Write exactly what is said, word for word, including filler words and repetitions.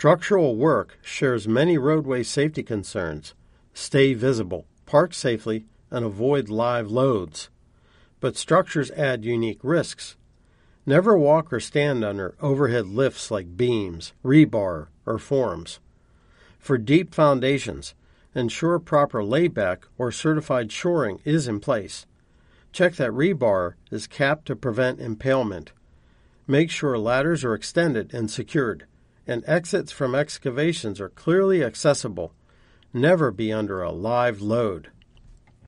Structural work shares many roadway safety concerns. Stay visible, park safely, and avoid live loads. But structures add unique risks. Never walk or stand under overhead lifts like beams, rebar, or forms. For deep foundations, ensure proper layback or certified shoring is in place. Check that rebar is capped to prevent impalement. Make sure ladders are extended and secured, and exits from excavations are clearly accessible. Never be under a live load.